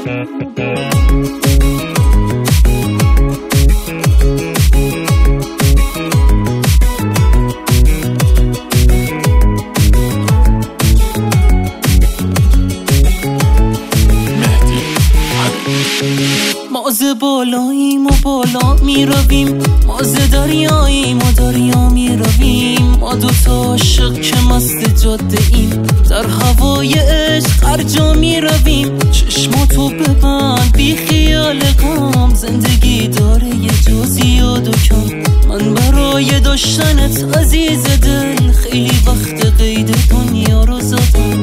ما ز بالاییم و بالا می رویم، ما ز دریاییم و دریا می رویم. ما دوتا عاشق که مست جاده ایم، در هوای عشق هر جا می رویم. چشماتو ببند بی خیال غم، زندگی داره یه جزئی و کم. من برای داشتنت عزیز دل، خیلی وقت قید دنیا رو زدم.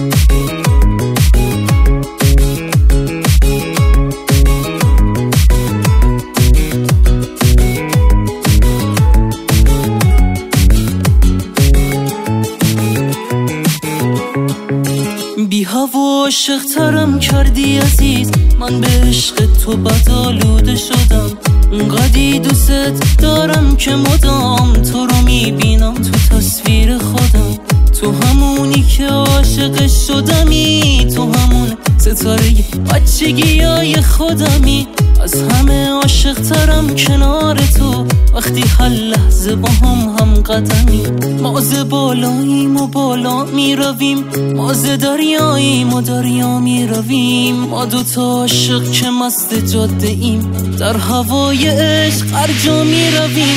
بی هوا عاشق ترم کردی عزیز، من به عشق تو بدآلوده شدم. اونقدی دوست دارم که مدام تو رو میبینم تو تصویر خودم. تو همونی که عاشق شدمی، تو همون ستاره بچگیای خودمی. از همه عاشق ترم کنار تو، وقتی هر لحظه با هم قدمی. ما ز بالاییم و بالا می رویم، ما ز دریاییم و دریا می رویم. ما دوتا عاشق که مست جاده ایم، در هوای عشق هر جا می رویم.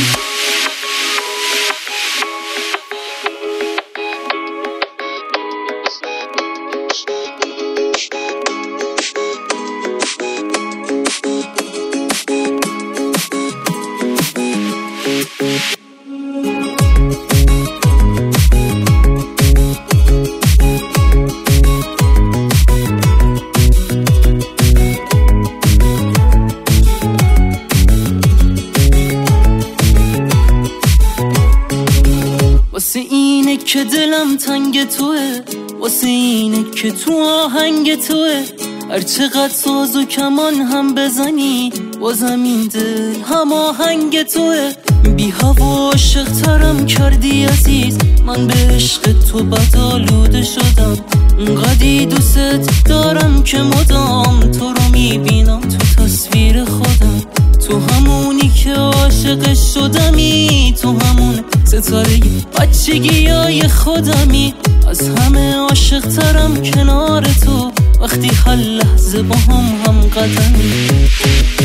واسه اینه که دلم تنگ توه، واسه اینه که تو آهنگ توه. هر چقدر ساز و کمان هم بزنی، بازم این دل هم آهنگ توه. بی هوا عاشق ترم کردی عزیز، من به عشق تو بدآلوده شدم. اونقدی دوست دارم که مدام تو رو میبینم تو تصویر خودم. تو همونی که عاشق شدمی، تو همون ستاره بچگیای خودمی. از همه عاشق ترم کنار تو، وقتی هر لحظه با هم قدمی.